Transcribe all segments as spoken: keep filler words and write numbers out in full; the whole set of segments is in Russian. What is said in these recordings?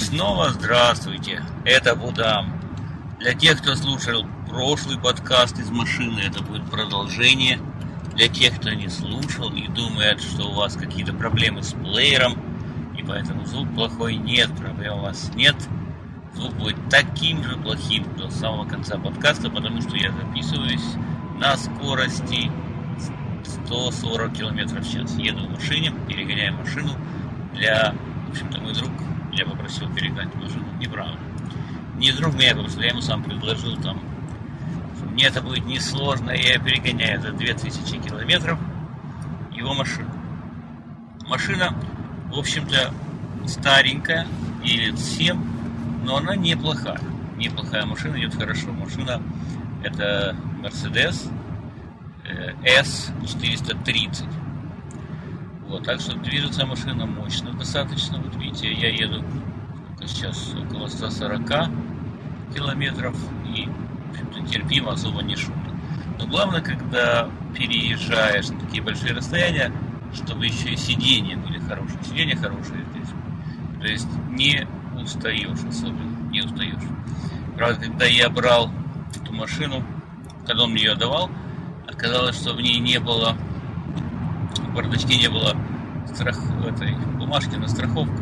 снова здравствуйте, это Будам. Для тех, кто слушал прошлый подкаст из машины, это будет продолжение. Для тех, кто не слушал и думает, что у вас какие-то проблемы с плеером, и поэтому звук плохой, нет, проблем у вас нет. Звук будет таким же плохим до самого конца подкаста, потому что я записываюсь на скорости сто сорок километров в час. Еду в машине, перегоняю машину для... В общем-то, мой друг меня попросил перегнать машину. Неправда. Не друг меня попросил, я ему сам предложил там, что мне это будет несложно, и я перегоняю за две тысячи километров его машину. Машина, в общем-то, старенькая, ей лет семь, но она неплохая. Неплохая машина, идет хорошо. Машина это Mercedes эс четыреста тридцать. Вот, так что движется машина мощно достаточно. Вот видите, я еду сейчас около ста сорока километров и, в общем-то, терпимо, особо не шумно. Но главное, когда переезжаешь на такие большие расстояния, чтобы еще и сиденья были хорошие. Сиденья хорошие здесь. То есть не устаешь особенно, не устаешь. Правда, когда я брал эту машину, когда он мне ее давал, оказалось, что в ней не было, в бардачке не было страх... этой бумажки на страховку,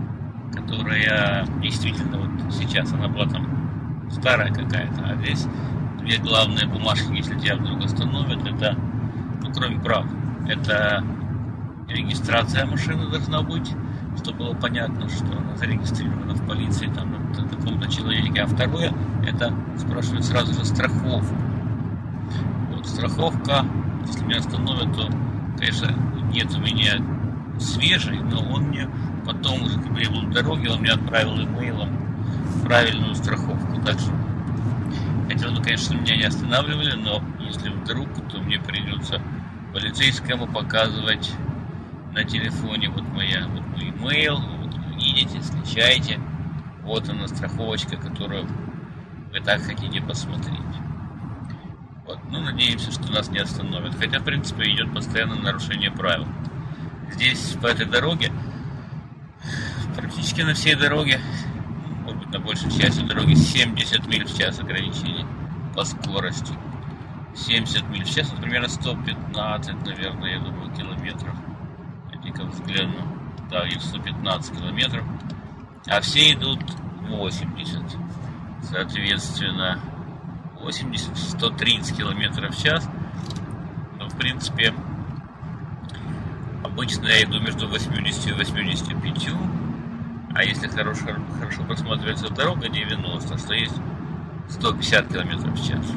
которая действительно вот сейчас, она была там старая какая-то, а здесь две главные бумажки, если тебя вдруг остановят, это, ну, кроме прав, это регистрация машины должна быть, чтобы было понятно, что она зарегистрирована в полиции, там, на таком-то человеке, а второе, это спрашивают сразу же страховку. Вот страховка, если меня остановят, то, конечно, нет у меня свежей, но он мне потом, уже когда я был в дороге, он мне отправил имейлом правильную страховку. Так что хотел бы, конечно, меня не останавливали, но если вдруг, то мне придется полицейскому показывать на телефоне вот моя, вот мой имейл, вот вы видите, сличаете, вот она страховочка, которую вы так хотите посмотреть. Вот. Ну, надеемся, что нас не остановят. Хотя, в принципе, идет постоянное нарушение правил. Здесь, по этой дороге, практически на всей дороге, может быть, на большей части дороги, семьдесят миль в час ограничение по скорости. семьдесят миль в час, это примерно сто пятнадцать, наверное, я думаю, километров. Я взгляну. Да, их сто пятнадцать километров. А все идут восемьдесят. Соответственно, восемьдесят, сто тридцать километров в час. Но, в принципе, обычно я иду между восемьдесят и восемьдесят пять. А если хорошо, хорошо просматривается дорога, девяносто, что есть сто пятьдесят километров в час.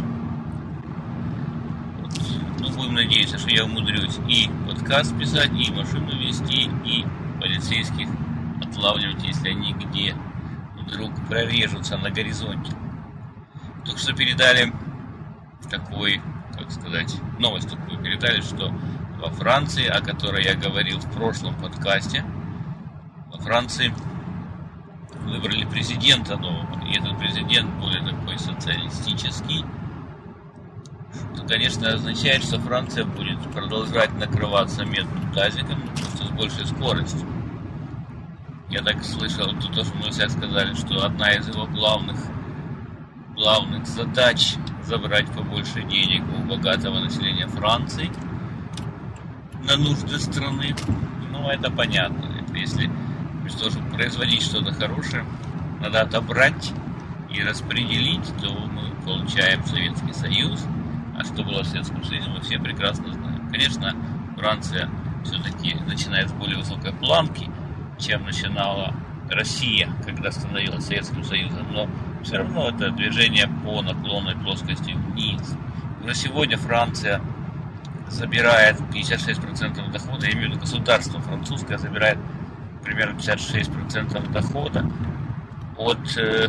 Вот. Ну, будем надеяться, что я умудрюсь и подкаст писать, и машину вести, и полицейских отлавливать, если они где вдруг прорежутся на горизонте. Только что передали такой, как сказать, новость такую передали, что во Франции, о которой я говорил в прошлом подкасте, во Франции выбрали президента нового, и этот президент более такой социалистический, что, конечно, означает, что Франция будет продолжать накрываться медным тазиком, но просто с большей скоростью. Я так слышал, тут тоже мы все сказали, что одна из его главных главных задач забрать побольше денег у богатого населения Франции на нужды страны. Ну, это понятно. Это если для того, чтобы производить что-то хорошее, надо отобрать и распределить, то мы получаем Советский Союз. А что было в Советском Союзе, мы все прекрасно знаем. Конечно, Франция все-таки начинает с более высокой планки, чем начинала Россия, когда становилась Советским Союзом, но все равно это движение по наклонной плоскости вниз. Уже сегодня Франция забирает пятьдесят шесть процентов дохода, я имею в виду государство французское забирает примерно пятьдесят шесть процентов дохода от, э,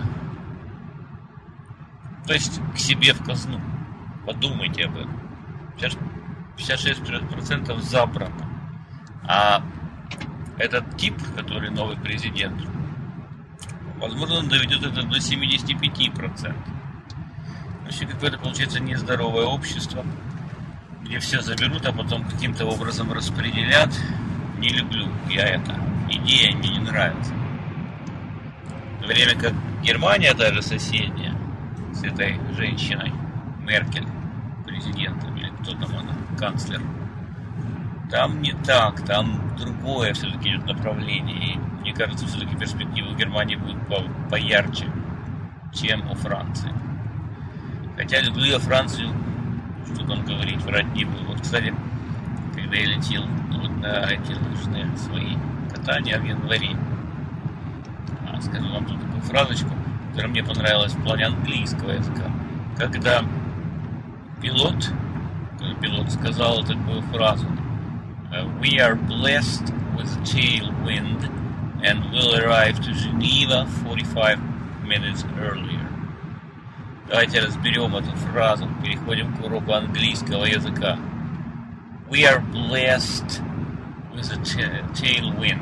то есть к себе в казну. Подумайте об этом. пятьдесят шесть процентов забрано. А этот тип, который новый президент, возможно, он доведет это до семьдесят пять процентов. Вообще какое-то получается нездоровое общество, где все заберут, а потом каким-то образом распределят. Не люблю я это. Идея мне не нравится. В то время как Германия, даже соседняя, с этой женщиной, Меркель, президентом, или кто там она, канцлер, там не так, там другое все-таки идет направление. И мне кажется, все-таки перспективы у Германии будут по поярче, чем у Франции. Хотя люблю я Францию, что там говорить, врать не буду. Вот, кстати, когда я летел вот на эти лыжные свои катания в январе, а, скажу вам тут такую фразочку, которая мне понравилась в плане английского языка. Когда пилот, пилот сказал такую фразу: "We are blessed with a tailwind and will arrive to Geneva forty-five minutes earlier." Давайте разберем эту фразу, переходим к уроку английского языка. We are blessed with a tailwind.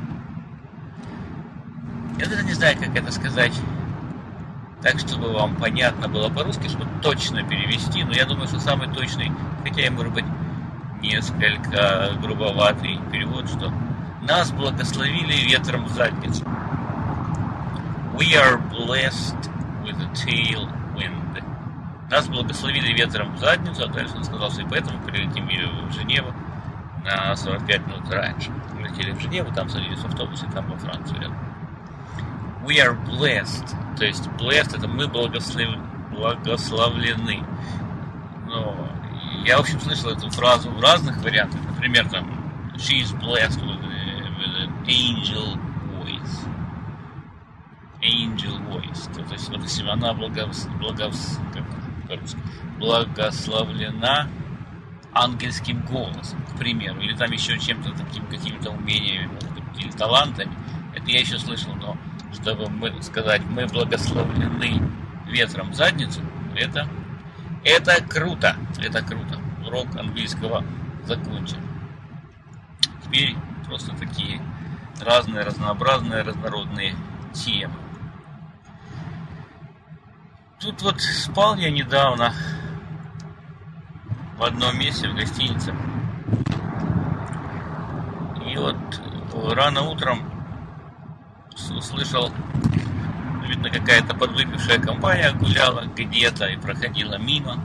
Я даже не знаю, как это сказать так, чтобы вам понятно было по-русски, чтобы точно перевести, но я думаю, что самый точный, хотя и может быть несколько грубоватый перевод, что нас благословили ветром в задницу. We are blessed with a tailwind. Нас благословили ветром в задницу, а дальше он сказал, что и поэтому прилетим в Женеву на сорок пять минут раньше. Мы летели в Женеву, там садились в автобус, и там во Францию рядом. We are blessed. То есть blessed — это мы благослов... благословлены. Но я, в общем, слышал эту фразу в разных вариантах. Например, там she is blessed with, with an angel voice. Angel voice. То есть, вот если она благос... благос... как по-русски? благословлена ангельским голосом, к примеру, или там еще чем-то таким, какими-то умениями, может быть, или талантами. Это я еще слышал, но чтобы мы сказать, мы благословлены ветром в задницу, это, это круто, это круто. Урок английского закончен. Теперь просто такие разные, разнообразные, разнородные темы. Тут вот спал я недавно в одном месте в гостинице. И вот рано утром услышал, видно, какая-то подвыпившая компания гуляла где-то и проходила мимо.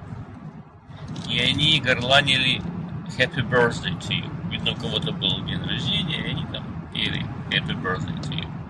И они горланили Happy Birthday to you. Видно, у кого-то был день рождения, и они там пели Happy Birthday to you.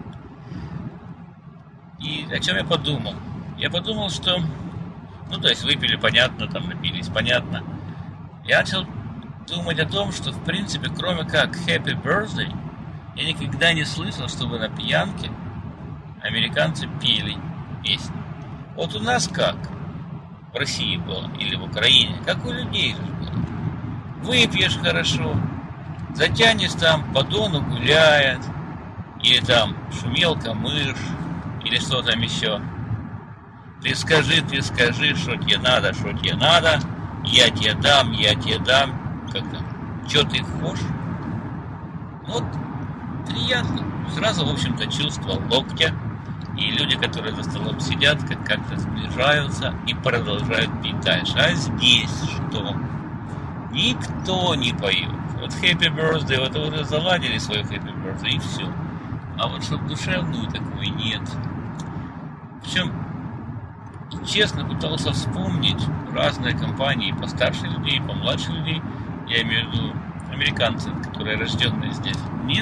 И о чем я подумал? Я подумал, что, ну, то есть выпили, понятно, там напились, понятно. Я начал думать о том, что, в принципе, кроме как Happy Birthday, я никогда не слышал, чтобы на пьянке американцы пели песни. Вот у нас как? В России было, или в Украине, как у людей же было. Выпьешь хорошо, затянешь там, по дону гуляет, или там шумелка, мышь, или что там еще. Ты скажи, ты скажи, что тебе надо, что тебе надо, я тебе дам, я тебе дам, как там, что ты хочешь. Вот, приятно. Сразу, в общем-то, чувство локтя, и люди, которые за столом сидят, как- как-то сближаются и продолжают пить дальше. А здесь что? Никто не поет. Вот Happy Birthday, вот уже заладили свой Happy Birthday, и все. А вот чтобы душевную такой нет. Причем, честно, пытался вспомнить разные компании, постарше людей, помладше людей, я имею в виду американцы, которые рожденные здесь. Нет.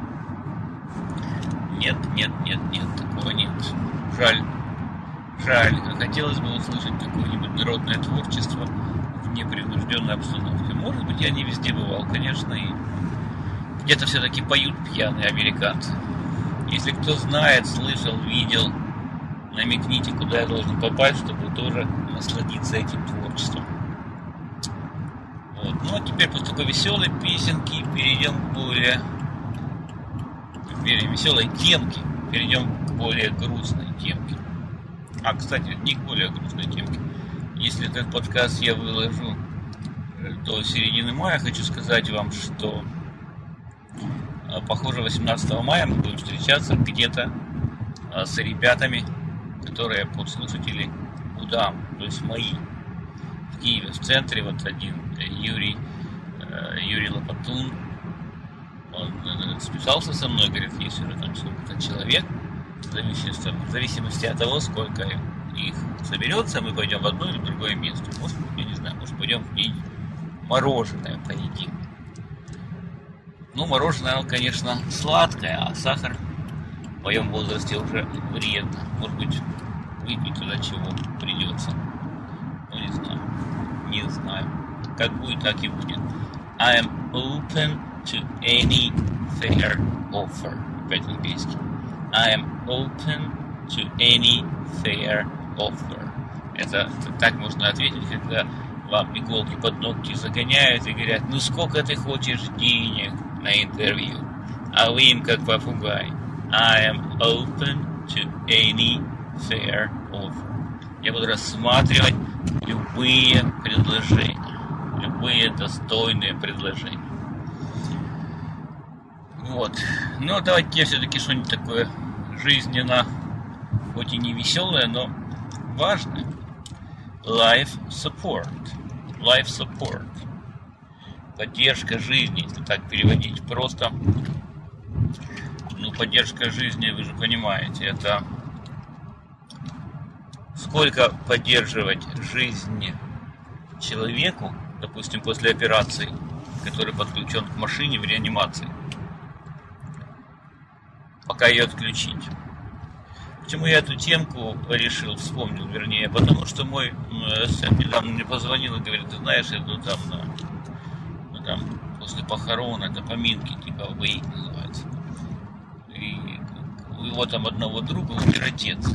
Нет, нет, нет, нет, такого нет. Жаль. Жаль. Хотелось бы услышать какое-нибудь народное творчество в непринужденной обстановке. Может быть, я не везде бывал, конечно, и где-то все-таки поют пьяные американцы. Если кто знает, слышал, видел, намекните, куда я должен попасть, чтобы тоже насладиться этим творчеством. Вот. Ну а теперь после такой веселой песенки перейдем к более теперь веселой темке, перейдем к более грустной темке. А, кстати, не к более грустной темке. Если этот подкаст я выложу до середины мая, хочу сказать вам, что похоже, восемнадцатого мая мы будем встречаться где-то с ребятами, которые подслушатели Удам, то есть мои, в Киеве, в центре. Вот один Юрий, Юрий Лопатун, он списался со мной, говорит, есть уже там сколько-то человек, В зависимости, в зависимости от того, сколько их соберется, мы пойдем в одно или в другое место. Может, я не знаю, может, пойдем где-нибудь мороженое поедим. Ну, мороженое, конечно, сладкое, а сахар в моем возрасте уже вредно. Может быть, выпить туда чего придется. Ну, не знаю. Не знаю. Как будет, так и будет. I am open to any fair offer. Опять английский. I am open to any fair offer. Это, это так можно ответить, когда вам иголки под ногти загоняют и говорят: ну сколько ты хочешь денег на интервью? А вы им как попугай: I am open to any fair offer. Я буду рассматривать любые предложения, любые достойные предложения. Вот. Но давайте я все-таки что-нибудь такое жизненно, хоть и не веселое, но важное. Life support. Life support. Поддержка жизни, если так переводить просто. Ну, поддержка жизни, вы же понимаете, это сколько поддерживать жизнь человеку, допустим, после операции, который подключен к машине в реанимации, пока ее отключить. Почему я эту темку решил, вспомнил, вернее, потому что мой сын недавно мне позвонил и говорит: ты знаешь, я иду там, на, ну, там после похорон, это поминки, типа wake называется. И у его там одного друга умер отец.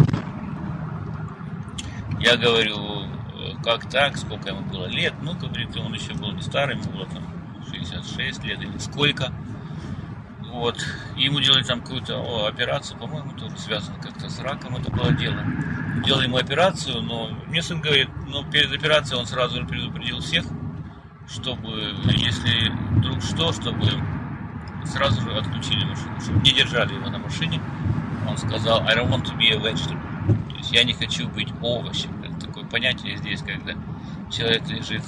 Я говорю: как так, сколько ему было лет? Ну, говорит, он еще был не старый, ему было там шестьдесят шесть лет или сколько. Вот. И ему делали там какую-то о, операцию, по-моему, тоже связано как-то с раком это было дело. Делали ему операцию, но мне сын говорит, ну, перед операцией он сразу же предупредил всех, чтобы, если вдруг что, чтобы сразу же отключили машину, чтобы не держали его на машине. Он сказал: I don't want to be a vegetable. То есть я не хочу быть овощем. Это такое понятие здесь, когда человек лежит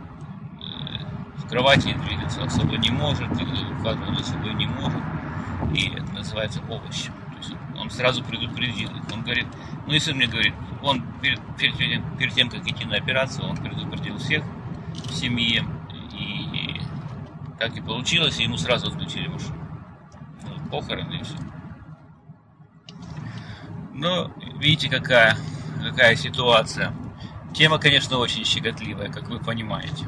в кровати и двигаться особо не может, или ухаживать за собой не может, и это называется овощем. То есть он сразу предупредил их. Он говорит, ну и сын мне говорит, он перед, перед, тем, перед тем, как идти на операцию, он предупредил всех в семье, и так и получилось, и ему сразу отключили машину. Ну, похороны и все. Но видите, какая, какая ситуация. Тема, конечно, очень щекотливая, как вы понимаете.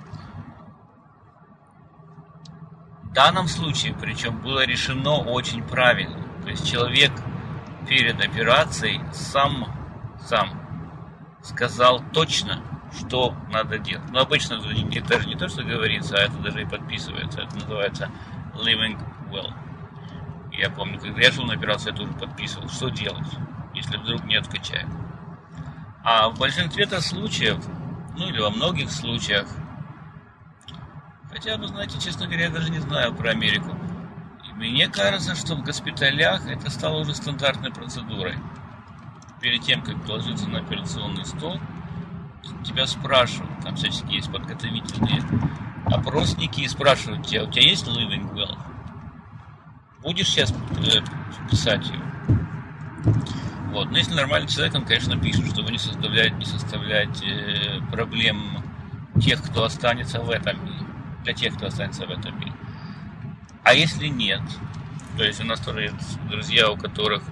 В данном случае, причем, было решено очень правильно. То есть человек перед операцией сам, сам сказал точно, что надо делать. Но обычно это даже не то, что говорится, а это даже и подписывается. Это называется living well. Я помню, когда я шел на операцию, я тоже подписывал, что делать, если вдруг не откачают. А в большинстве случаев, ну или во многих случаях, хотя, вы знаете, честно говоря, я даже не знаю про Америку. И мне кажется, что в госпиталях это стало уже стандартной процедурой. Перед тем, как ложиться на операционный стол, тебя спрашивают, там всячески есть подготовительные опросники, и спрашивают тебя: у тебя есть living well? Будешь сейчас писать его? Вот. Но если нормальный человек, он, конечно, пишет, чтобы не составлять, не составлять э, проблем тех, кто останется в этом мире. Для тех, кто останется в этом мире. А если нет, то есть у нас тоже есть друзья, у которых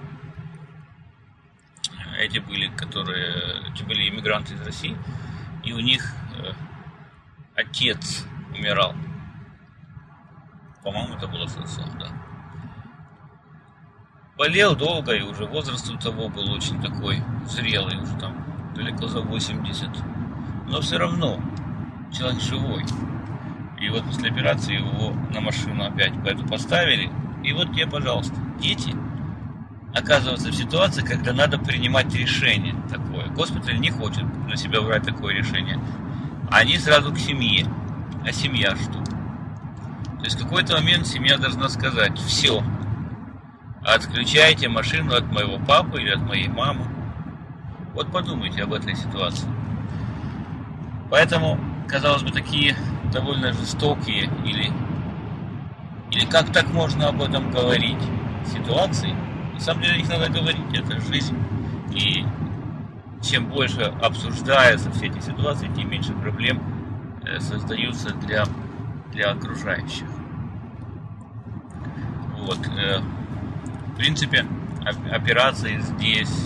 эти были, которые эти были иммигранты из России, и у них э, отец умирал. По-моему, это было социально, да. Болел долго, и уже возраст у того был очень такой зрелый, уже там далеко за восемьдесят. Но все равно человек живой. И вот после операции его на машину опять поэтому поставили. И вот тебе, пожалуйста, дети оказываются в ситуации, когда надо принимать решение такое. Госпиталь не хочет на себя брать такое решение. Они сразу к семье. А семья что? То есть в какой-то момент семья должна сказать: все, отключайте машину от моего папы или от моей мамы. Вот подумайте об этой ситуации. Поэтому, казалось бы, такие довольно жестокие или, или как так можно об этом говорить ситуации На самом деле о них надо говорить, это жизнь. И чем больше обсуждаются все эти ситуации, тем меньше проблем создаются для, для окружающих. Вот. В принципе, операции здесь,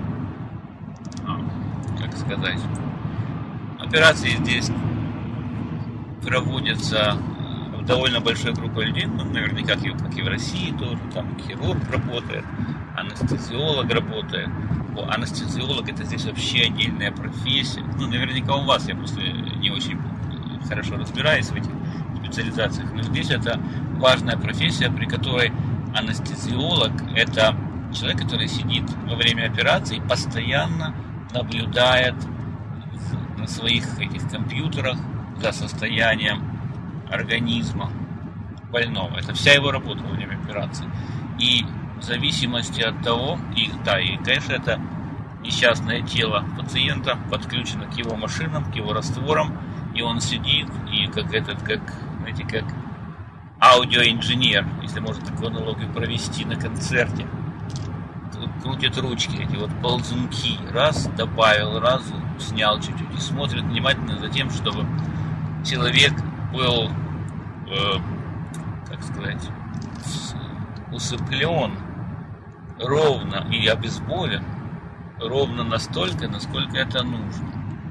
как сказать, операции здесь проводятся довольно большой группой людей, ну, наверняка, как и в России тоже, там хирург работает, анестезиолог работает. О, анестезиолог — это здесь вообще отдельная профессия. Ну, наверняка у вас, я просто не очень хорошо разбираюсь в этих специализациях, но здесь это важная профессия, при которой анестезиолог — это человек, который сидит во время операции, постоянно наблюдает на своих этих компьютерах за состоянием организма больного. Это вся его работа во время операции. И в зависимости от того, и да, и, конечно, это несчастное тело пациента подключено к его машинам, к его растворам, и он сидит, и как этот, как, знаете, как аудиоинженер, если можно такую аналогию провести на концерте, крутит ручки, эти вот ползунки, раз добавил, раз снял чуть-чуть, и смотрит внимательно за тем, чтобы человек был, э, как сказать, усыплен ровно и обезболен ровно настолько, насколько это нужно.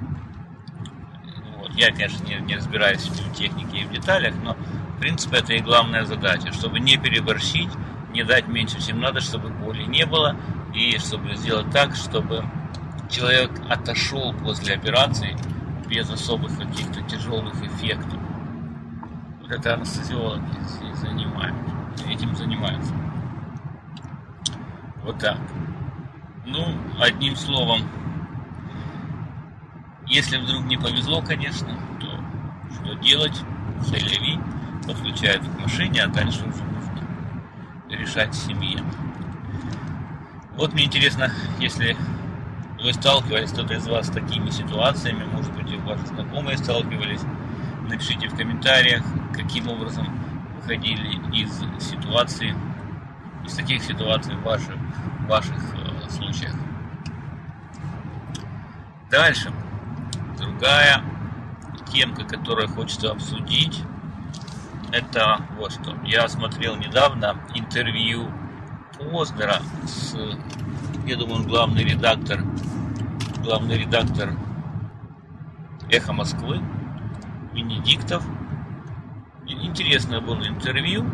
Вот. Я, конечно, не, не разбираюсь в технике и в деталях, но в принципе это и главная задача, чтобы не переборщить, не дать меньше, чем надо, чтобы боли не было, и чтобы сделать так, чтобы человек отошел после операции без особых каких-то тяжелых эффектов. Вот это анестезиологи здесь занимают, этим занимаются. Вот так. Ну, одним словом, если вдруг не повезло, конечно, то что делать? Целеви, подключают к машине, а дальше уже нужно решать в семье. Вот мне интересно, если вы сталкивались, кто-то из вас, с такими ситуациями, может быть, и ваши знакомые сталкивались, напишите в комментариях, каким образом выходили из ситуации, из таких ситуаций в ваших, в ваших э, случаях. Дальше. Другая темка, которую хочется обсудить, это вот что. Я смотрел недавно интервью Познера с, я думаю, он главный редактор, главный редактор «Эхо Москвы», Венедиктов. Интересное было интервью.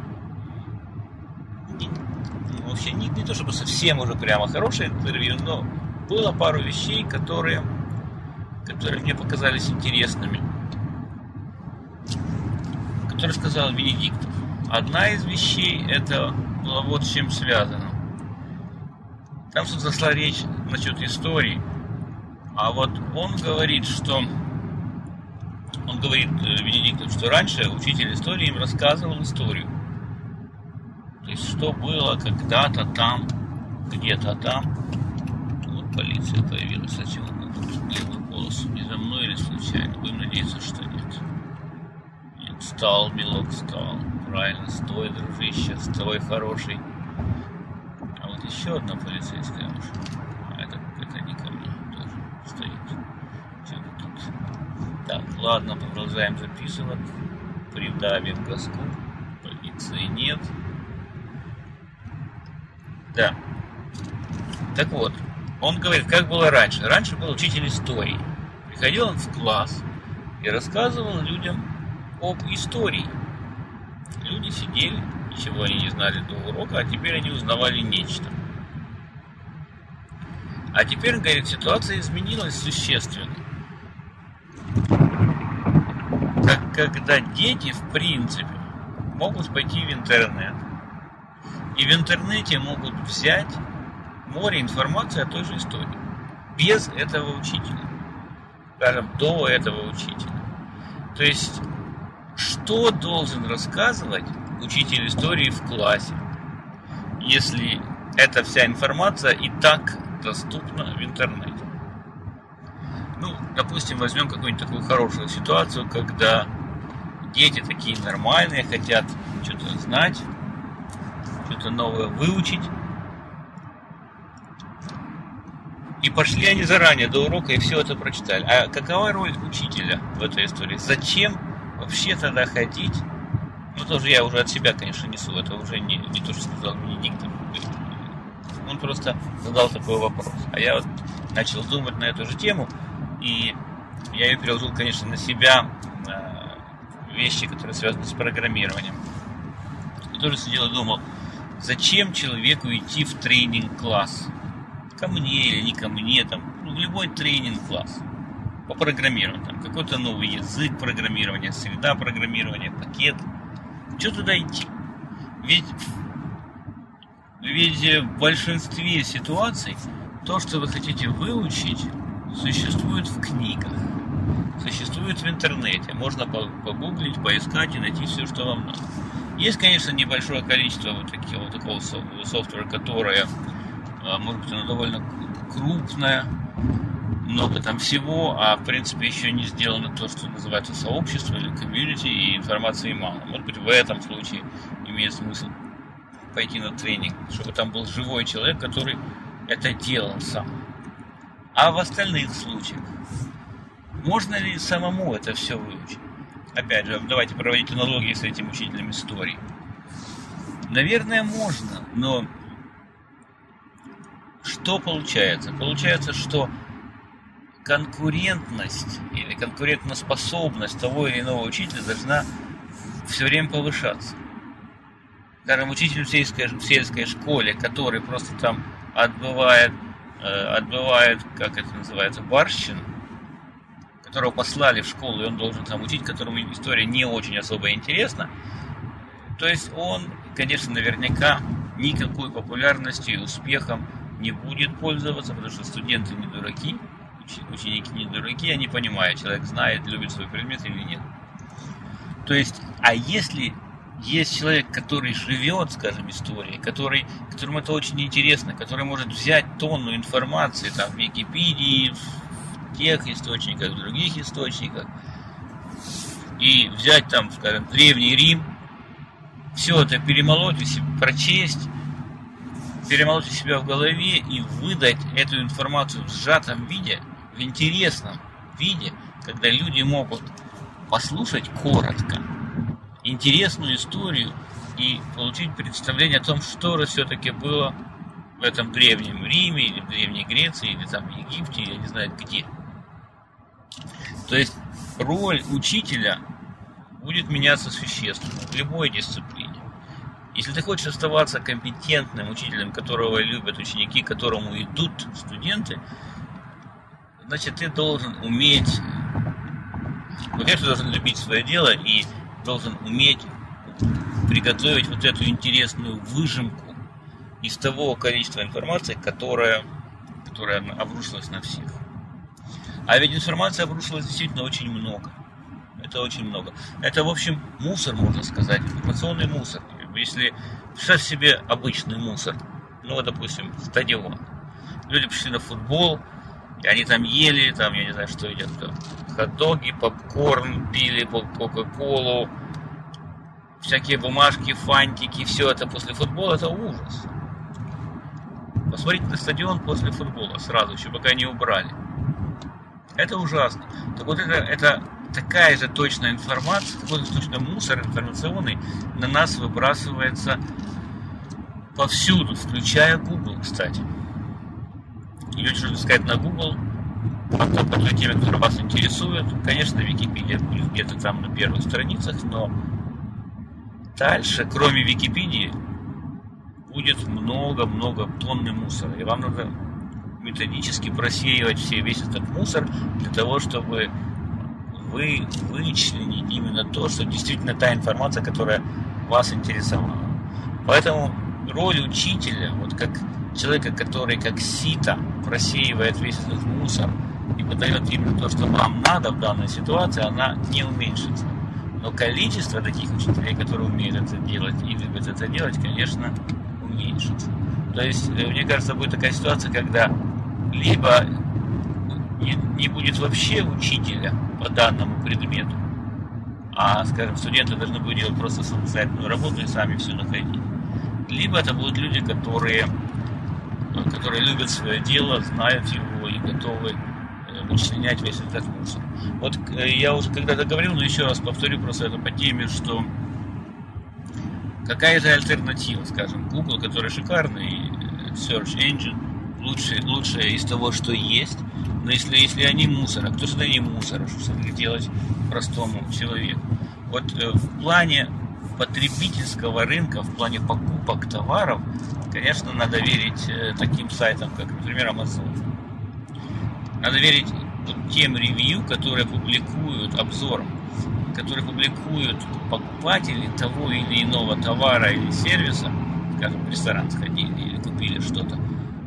Не, вообще не, не то чтобы совсем уже прямо хорошее интервью, но было пару вещей, которые, которые мне показались интересными, которые сказал Венедиктов. Одна из вещей это было вот с чем связано. Там тут зашла речь насчет истории, а вот он говорит, что он говорит, Венедиктов, что раньше учитель истории им рассказывал историю. То есть, что было когда-то там, где-то там. Вот полиция появилась, а чего она тут белую полосу? Не за мной или случайно? Будем надеяться, что нет. Нет, встал, белок встал. Правильно, стой, дружище, стой, хороший. А вот еще одна полицейская машина. А это, это не ко мне тоже стоит. Что-то тут. Так, ладно, продолжаем записывать. Придавим газку. Полиции нет. Да. Так вот, он говорит, как было раньше. Раньше был учитель истории. Приходил он в класс и рассказывал людям об истории. Люди сидели, ничего они не знали до урока, а теперь они узнавали нечто. А теперь, говорит, ситуация изменилась существенно. Как когда дети, в принципе, могут пойти в интернет. И в интернете могут взять море информации о той же истории. Без этого учителя. Скажем, до этого учителя. То есть, что должен рассказывать учитель истории в классе, если эта вся информация и так доступна в интернете? Ну, допустим, возьмем какую-нибудь такую хорошую ситуацию, когда дети такие нормальные, хотят что-то знать, что-то новое выучить, И пошли они заранее до урока и все это прочитали. А какова роль учителя в этой истории? Зачем вообще тогда ходить? Ну, тоже я уже от себя, конечно, несу. Это уже не, не то, что сказал Бенедикт. Он просто задал такой вопрос. А я вот начал думать на эту же тему. И я ее переложил, конечно, на себя. Вещи, которые связаны с программированием. Я тоже сидел и думал, зачем человеку идти в тренинг-класс? Ко мне или не ко мне, там, ну, в любой тренинг-класс по программированию, там, какой-то новый язык программирования, среда программирования, пакет. Что туда идти? Ведь, ведь в большинстве ситуаций то, что вы хотите выучить, существует в книгах, существует в интернете. Можно погуглить, поискать и найти все, что вам надо. Есть, конечно, небольшое количество вот, таких, вот такого софтвера, которое, может быть, оно довольно крупное, много там всего, а в принципе еще не сделано то, что называется сообщество или комьюнити, и информации мало. Может быть, в этом случае имеет смысл пойти на тренинг, чтобы там был живой человек, который это делал сам. А в остальных случаях можно ли самому это все выучить? Опять же, давайте проводить аналогии с этим учителем истории. Наверное, можно, но что получается? Получается, что конкурентность или конкурентоспособность того или иного учителя должна все время повышаться. Скажем, учитель в сельской, в сельской школе, который просто там отбывает, э, отбывает, как это называется, барщину, которого послали в школу, и он должен там учить, которому история не очень особо интересна, то есть он, конечно, наверняка никакой популярностью и успехом не будет пользоваться, потому что студенты не дураки, ученики не дураки, они понимают, человек знает, любит свой предмет или нет. То есть, а если есть человек, который живет, скажем, историей, который, которому это очень интересно, который может взять тонну информации там, в Википедии, в тех источниках, в других источниках, и взять там, скажем, Древний Рим, все это перемолоть, прочесть, перемолоть у себя в голове и выдать эту информацию в сжатом виде, в интересном виде, когда люди могут послушать коротко интересную историю и получить представление о том, что же все-таки было в этом Древнем Риме, или в Древней Греции, или там в Египте, или не знаю где. То есть роль учителя будет меняться существенно в любой дисциплине. Если ты хочешь оставаться компетентным учителем, которого любят ученики, к которому идут студенты, значит, ты должен уметь, во-первых, ты должен любить свое дело и должен уметь приготовить вот эту интересную выжимку из того количества информации, которая, которая обрушилась на всех. А ведь информации обрушилось действительно очень много. Это очень много. Это, в общем, мусор, можно сказать, информационный мусор. Если представь себе обычный мусор, ну, допустим, стадион. Люди пришли на футбол, и они там ели, там, я не знаю, что едят, там, хот-доги, попкорн, пили кока-колу, всякие бумажки, фантики, все это после футбола, это ужас. Посмотрите на стадион после футбола сразу, еще пока не убрали. Это ужасно. Так вот это, это такая же точная информация, такой же точно мусор информационный на нас выбрасывается повсюду, включая Google, кстати. Люди что-то искать на Google, по той теме, которая вас интересует. Конечно, Википедия будет где-то там на первых страницах, но дальше, кроме Википедии, будет много-много тонны мусора. И вам нужно методически просеивать все, весь этот мусор для того, чтобы вы вычленить именно то, что действительно та информация, которая вас интересовала. Поэтому роль учителя, вот как человека, который как сито просеивает весь этот мусор и подает именно то, что вам надо в данной ситуации, она не уменьшится. Но количество таких учителей, которые умеют это делать и любят это делать, конечно, уменьшится. То есть, мне кажется, будет такая ситуация, когда либо не, не будет вообще учителя по данному предмету, а, скажем, студенты должны будут делать просто самостоятельную работу и сами все находить. Либо это будут люди, которые, которые любят свое дело, знают его его и готовы вычленять весь этот мусор. Вот я уже когда-то говорил, но еще раз повторю просто это по теме, что какая же альтернатива, скажем, Google, который шикарный search engine, лучшее, лучшее из того, что есть, но если, если они мусор, а кто же они мусор, что же делать простому человеку? Вот в плане потребительского рынка, в плане покупок товаров, конечно, надо верить таким сайтам, как, например, Amazon. Надо верить вот тем ревью, которые публикуют обзором, которые публикуют покупатели того или иного товара или сервиса, скажем, в ресторан сходили или купили что-то.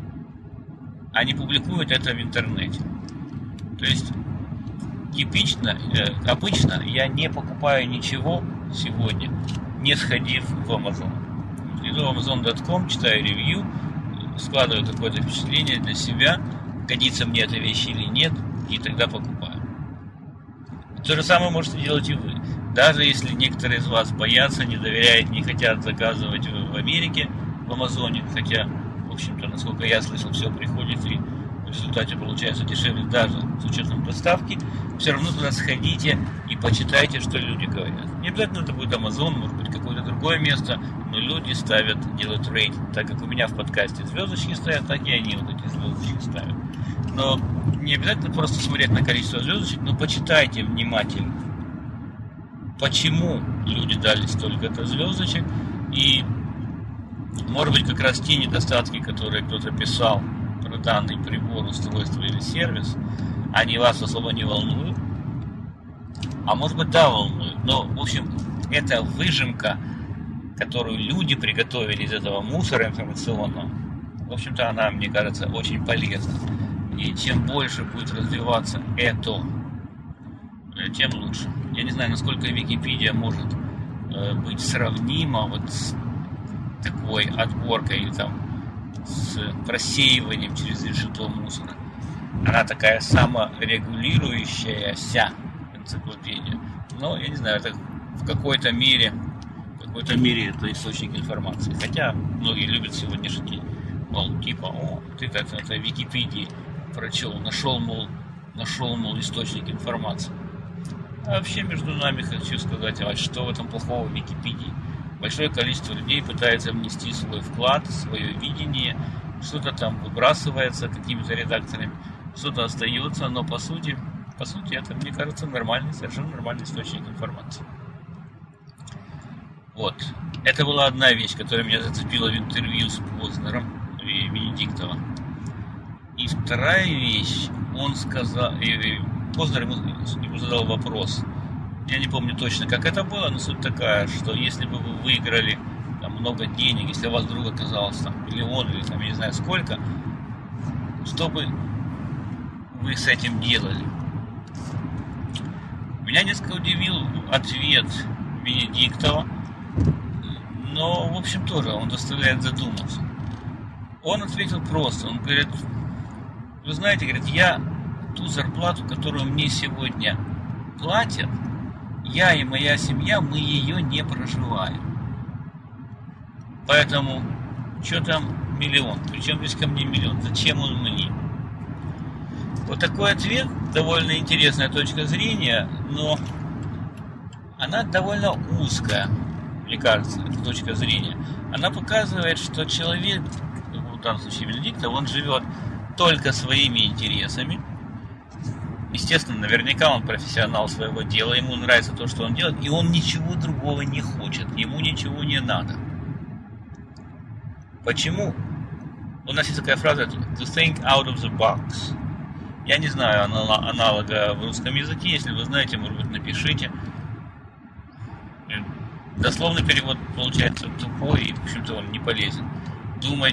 Они публикуют это в интернете. То есть типично, э, обычно я не покупаю ничего сегодня, не сходив в Amazon. Иду в амазон точка ком, читаю ревью, складываю какое-то впечатление для себя, годится мне эта вещь или нет, и тогда покупаю. То же самое можете делать и вы. Даже если некоторые из вас боятся, не доверяют, не хотят заказывать в Америке, в Амазоне, хотя, в общем-то, насколько я слышал, все приходит и в результате получается дешевле даже с учетом доставки, все равно туда сходите и почитайте, что люди говорят. Не обязательно это будет Amazon, может быть какое-то другое место, но люди ставят, делают рейтинг. Так как у меня в подкасте звездочки стоят, так и они вот эти звездочки ставят. Но не обязательно просто смотреть на количество звездочек, но почитайте внимательно, почему люди дали столько-то звездочек, и может быть как раз те недостатки, которые кто-то писал про данный прибор, устройство или сервис, они вас особо не волнуют, а может быть да волнуют, но в общем это выжимка, которую люди приготовили из этого мусора информационного, в общем-то она, мне кажется, очень полезна. И чем больше будет развиваться это, тем лучше. Я не знаю, насколько Википедия может э, быть сравнима вот с такой отборкой или там с просеиванием через решето мусора. Она такая саморегулирующаяся энциклопедия. Но, я не знаю, это в какой-то мере, в какой-то мере это источник информации. Хотя многие любят сегодняшний день. Мол, типа, о, ты это, это Википедии прочел, нашел, мол, нашел, мол, источник информации. А вообще между нами хочу сказать, а что в этом плохого в Википедии? Большое количество людей пытается внести свой вклад, свое видение, что-то там выбрасывается какими-то редакторами, что-то остается, но по сути, по сути это, мне кажется, нормальный, совершенно нормальный источник информации. Вот. Это была одна вещь, которая меня зацепила в интервью с Познером и Венедиктова. И вторая вещь, он сказал, и Познер ему, ему задал вопрос. Я не помню точно, как это было, но суть такая, что если бы вы выиграли там, много денег, если у вас вдруг оказалось там миллион или там, я не знаю сколько, что бы вы с этим делали? Меня несколько удивил ответ Венедиктова, но, в общем, тоже он заставляет задуматься. Он ответил просто, он говорит, вы знаете, говорит, я ту зарплату, которую мне сегодня платят, я и моя семья, мы ее не проживаем. Поэтому, что там миллион? Причем здесь ко мне миллион? Зачем он мне? Вот такой ответ, довольно интересная точка зрения, но она довольно узкая, мне кажется, эта точка зрения. Она показывает, что человек, в данном случае Венедиктов, он живет только своими интересами. Естественно, наверняка он профессионал своего дела, ему нравится то, что он делает, и он ничего другого не хочет, ему ничего не надо. Почему? У нас есть такая фраза to think out of the box. Я не знаю аналога в русском языке, если вы знаете, может быть, напишите. Дословный перевод получается тупой и, в общем-то, он не полезен. Думать,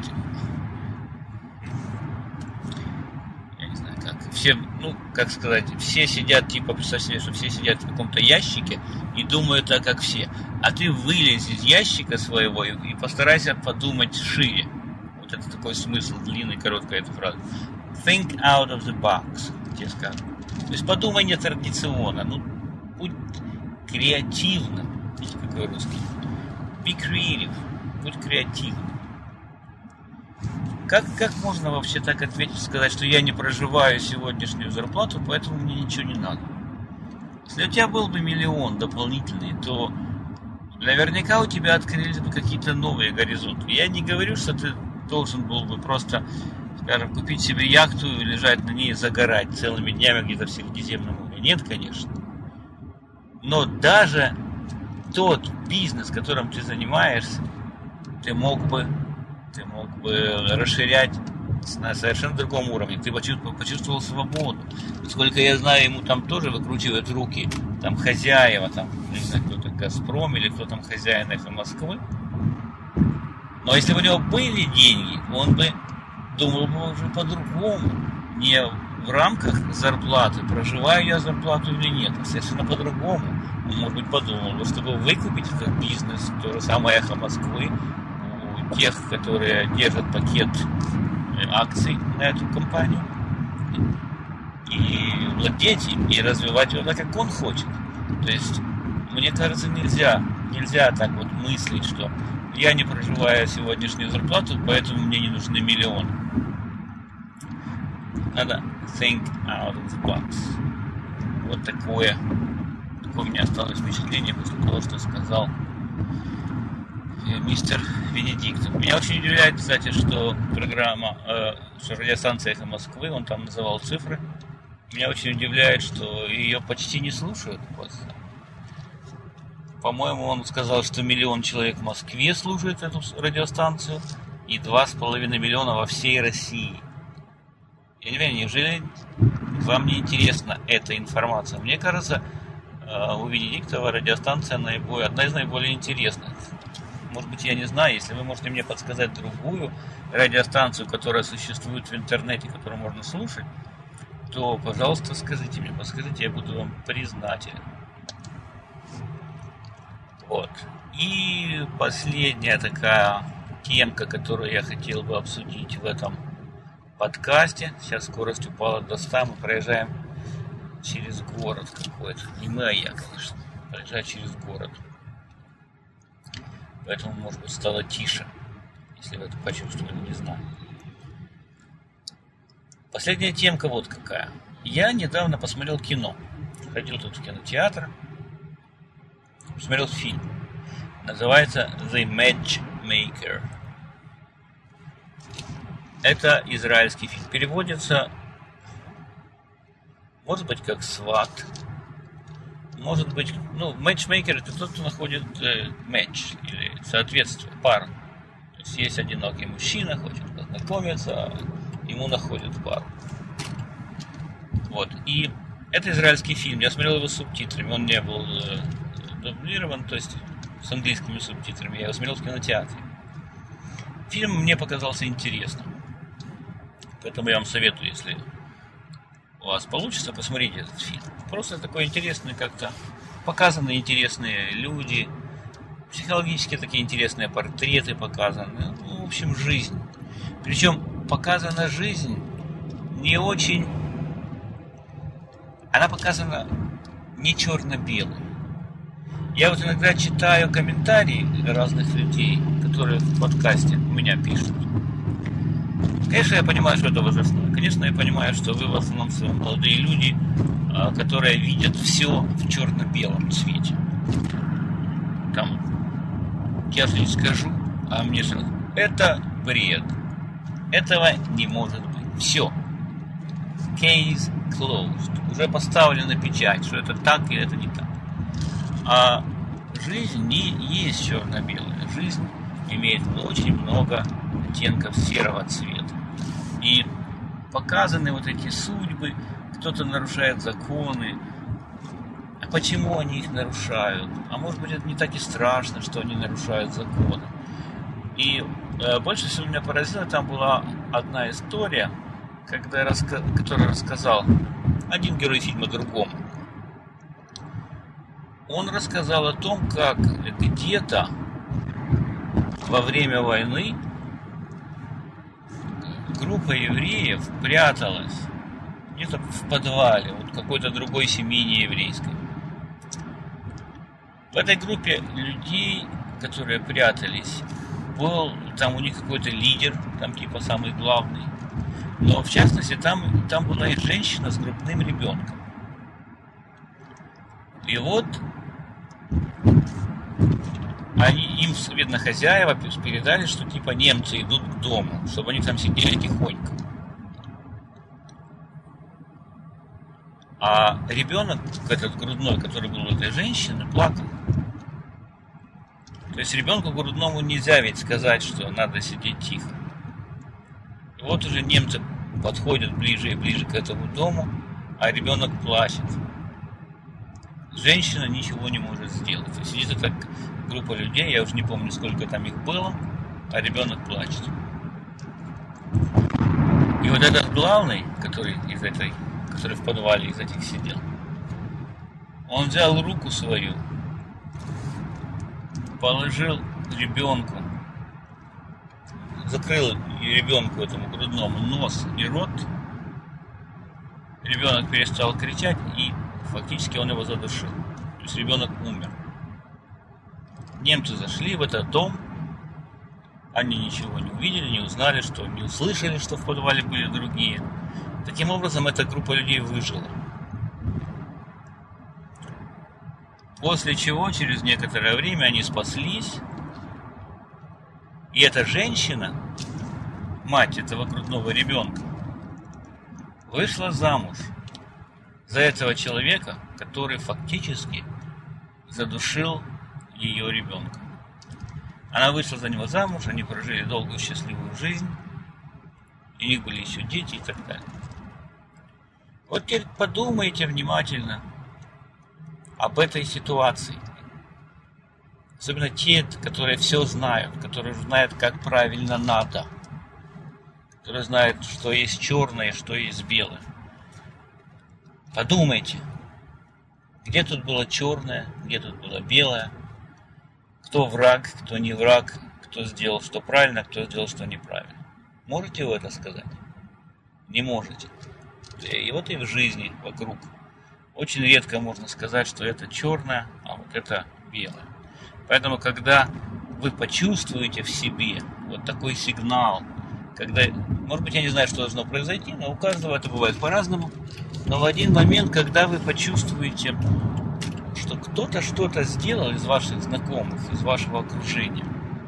я не знаю как, все, ну, как сказать, все сидят, типа, представь себе, что все сидят в каком-то ящике и думают так, как все. А ты вылез из ящика своего и, и постарайся подумать шире. Вот это такой смысл, длинный, короткая эта фраза. Think out of the box, тебе скажу. То есть подумай не традиционно, ну, будь креативным. Видите, какой русский? Be creative, будь креативным. Как, как можно вообще так ответить, сказать, что я не проживаю сегодняшнюю зарплату, поэтому мне ничего не надо? Если у тебя был бы миллион дополнительный, то наверняка у тебя открылись бы какие-то новые горизонты. Я не говорю, что ты должен был бы просто, скажем, купить себе яхту и лежать на ней и загорать целыми днями где-то в Средиземном море. Нет, конечно. Но даже тот бизнес, которым ты занимаешься, ты мог бы, ты мог бы расширять на совершенно другом уровне. Ты почувствовал, почувствовал свободу. Насколько я знаю, ему там тоже выкручивают руки там хозяева, там, не знаю, кто-то Газпром или кто там хозяин «Эхо Москвы». Но если бы у него были деньги, он бы думал бы уже по-другому. Не в рамках зарплаты, проживаю я зарплату или нет, а совершенно по-другому. Он, может быть, подумал бы, чтобы выкупить этот бизнес, то же самое «Эхо Москвы», у тех, которые держат пакет акций на эту компанию, и владеть им, и развивать его так, как он хочет. То есть, мне кажется, нельзя, нельзя так вот мыслить, что я не проживаю сегодняшнюю зарплату, поэтому мне не нужны миллионы. Надо think out of the box. Вот такое, такое у меня осталось впечатление после того, что сказал мистер Венедиктов. Меня очень удивляет, кстати, что программа, э, что радиостанция «Эхо Москвы», он там называл цифры. Меня очень удивляет, что ее почти не слушают. По-моему, он сказал, что миллион человек в Москве слушает эту радиостанцию и два с половиной миллиона во всей России. Я не знаю, неужели вам не интересна эта информация? Мне кажется, у Венедиктова радиостанция наиболее, одна из наиболее интересных. Может быть, я не знаю, если вы можете мне подсказать другую радиостанцию, которая существует в интернете, которую можно слушать, то, пожалуйста, скажите мне, подскажите, я буду вам признателен. Вот. И последняя такая темка, которую я хотел бы обсудить в этом подкасте. Сейчас скорость упала до ста, мы проезжаем через город какой-то. Не мы, а я, конечно. Проезжаю через город. Поэтому, может быть, стало тише, если вы это почувствовали, не знаю. Последняя темка вот какая. Я недавно посмотрел кино. Ходил тут в кинотеатр. Посмотрел фильм. Называется The Matchmaker. Это израильский фильм. Переводится, может быть, как «Сват». Может быть, ну, матчмейкер — это тот, кто находит э, матч, или соответствие, пару. То есть есть одинокий мужчина, хочет познакомиться, ему находят пару. Вот. И это израильский фильм. Я смотрел его с субтитрами. Он не был э, дублирован, то есть с английскими субтитрами. Я его смотрел в кинотеатре. Фильм мне показался интересным. Поэтому я вам советую, если у вас получится, посмотрите этот фильм. Просто такой интересный, как-то показаны интересные люди, психологически такие интересные портреты показаны. Ну, в общем, жизнь. Причем показана жизнь не очень... Она показана не черно-белой. Я вот иногда читаю комментарии разных людей, которые в подкасте у меня пишут. Конечно, я понимаю, что это возрастное. Конечно, я понимаю, что вы в основном своем молодые люди, которые видят все в черно-белом цвете. Там, я же не скажу, а мне сразу, это бред. Этого не может быть. Все. Case closed. Уже поставлена печать, что это так или это не так. А жизнь не есть черно-белая. Жизнь имеет очень много оттенков серого цвета. И показаны вот эти судьбы, кто-то нарушает законы. А почему они их нарушают? А может быть, это не так и страшно, что они нарушают законы. И э, больше всего меня поразило, там была одна история, когда раска... который рассказал один герой фильма другому. Он рассказал о том, как где-то во время войны группа евреев пряталась где-то в подвале вот какой-то другой семьи нееврейской. В этой группе людей, которые прятались был там у них какой-то лидер, там типа самый главный. Но в частности там, там была и женщина с грудным ребенком. И вот они, им, видно, хозяева передали, что типа немцы идут к дому, чтобы они там сидели тихонько. А ребенок, этот грудной, который был у этой женщины, плакал. То есть ребенку грудному нельзя ведь сказать, что надо сидеть тихо. И вот уже немцы подходят ближе и ближе к этому дому, а ребенок плачет. Женщина ничего не может сделать. То есть сидит эта группа людей, я уже не помню, сколько там их было, а ребенок плачет. И вот этот главный, который из этой, который в подвале из этих сидел, он взял руку свою, положил ребенку, закрыл ребенку этому грудному нос и рот. Ребенок перестал кричать, и фактически он его задушил. То есть ребенок умер. Немцы зашли в этот дом, они ничего не увидели, не узнали, что не услышали, что в подвале были другие. Таким образом, эта группа людей выжила. После чего, через некоторое время, они спаслись. И эта женщина, мать этого грудного ребенка, вышла замуж за этого человека, который фактически задушил ее ребенка. Она вышла за него замуж, они прожили долгую счастливую жизнь, и у них были еще дети и так далее. Вот теперь подумайте внимательно об этой ситуации. Особенно те, которые все знают, которые знают, как правильно надо, которые знают, что есть черное, что есть белое. Подумайте, где тут было черное, где тут было белое, кто враг, кто не враг, кто сделал что правильно, кто сделал что неправильно. Можете вы это сказать? Не можете. И вот и в жизни вокруг очень редко можно сказать, что это черное, а вот это белое. Поэтому, когда вы почувствуете в себе вот такой сигнал, когда, может быть, я не знаю, что должно произойти, но у каждого это бывает по-разному, но в один момент, когда вы почувствуете, что кто-то что-то сделал из ваших знакомых, из вашего окружения,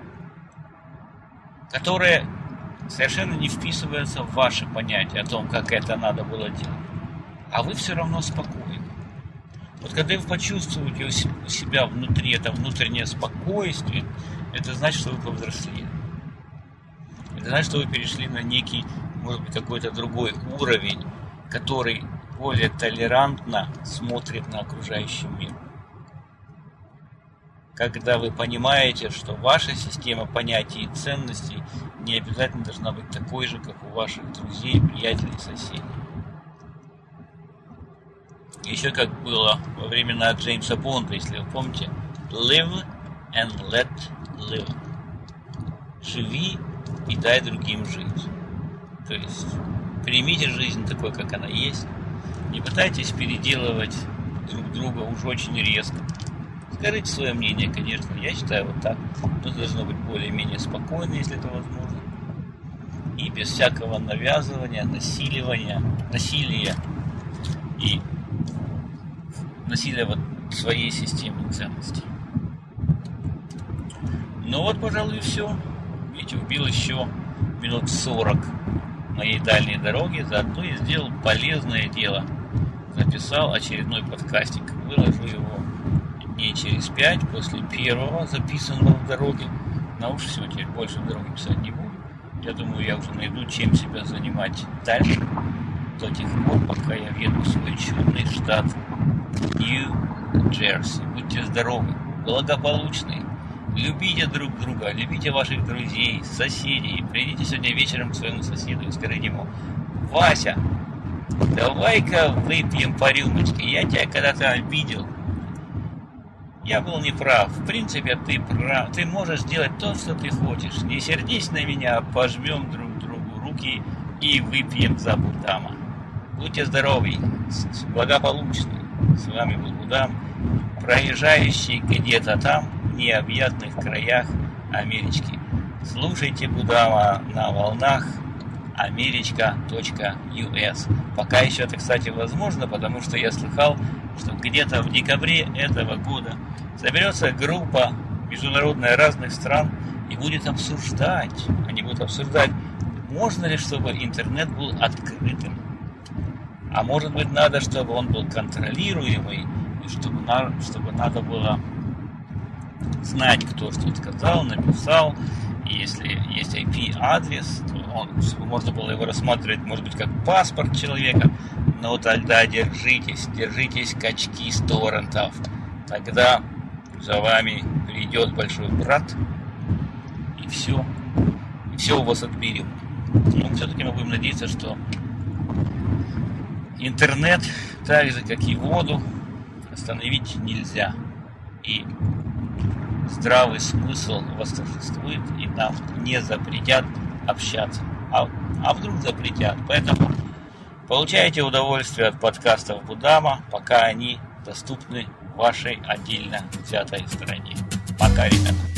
которое совершенно не вписывается в ваше понятие о том, как это надо было делать, а вы все равно спокойны. Вот когда вы почувствуете у себя внутри это внутреннее спокойствие, это значит, что вы повзрослели. Это значит, что вы перешли на некий, может быть, какой-то другой уровень, который более толерантно смотрит на окружающий мир. Когда вы понимаете, что ваша система понятий и ценностей не обязательно должна быть такой же, как у ваших друзей, приятелей, соседей. Еще как было во времена Джеймса Бонда, если вы помните, live and let live. Живи и дай другим жить. То есть примите жизнь такой, как она есть. Не пытайтесь переделывать друг друга уж очень резко. Скажите свое мнение, конечно, я считаю вот так. Тут должно быть более-менее спокойно, если это возможно. И без всякого навязывания, насиливания, насилия и насилия вот своей системы ценностей. Ну вот, пожалуй, и все. Видите, убил еще минут сорок моей дальней дороги, заодно и сделал полезное дело. Записал очередной подкастик, выложу его дней через пять после первого записанного в дороге. На уж все, теперь больше в дороге писать не буду. Я думаю, я уже найду, чем себя занимать дальше, до тех пор, пока я въеду в свой чудный штат Нью-Джерси. Будьте здоровы, благополучны, любите друг друга, любите ваших друзей, соседей. Придите сегодня вечером к своему соседу и скажите ему: Вася, давай-ка выпьем по рюмочке, я тебя когда-то обидел. Я был неправ. В принципе, ты прав. Ты можешь сделать то, что ты хочешь. Не сердись на меня, пожмем друг другу руки и выпьем за Будама. Будьте здоровы, благополучны. С вами был Будам, проезжающий где-то там, в необъятных краях Америки. Слушайте Будама на волнах америчка точка ю эс. Пока еще это, кстати, возможно, потому что я слыхал, что где-то в декабре этого года соберется группа международная разных стран и будет обсуждать, они будут обсуждать, можно ли, чтобы интернет был открытым. А может быть, надо, чтобы он был контролируемый, и чтобы, на, чтобы надо было знать, кто что сказал, написал. И если есть ай пи-адрес, то он, чтобы можно было его рассматривать, может быть, как паспорт человека. Но тогда держитесь, держитесь качки с торрентов. Тогда за вами придет большой брат, и все, и все у вас отберет. Но все-таки мы будем надеяться, что интернет, так же как и воду, остановить нельзя. И здравый смысл восторжествует, и нам не запретят общаться. А, а вдруг запретят? Поэтому получайте удовольствие от подкастов Будама, пока они доступны в вашей отдельно взятой стране. Пока, ребята.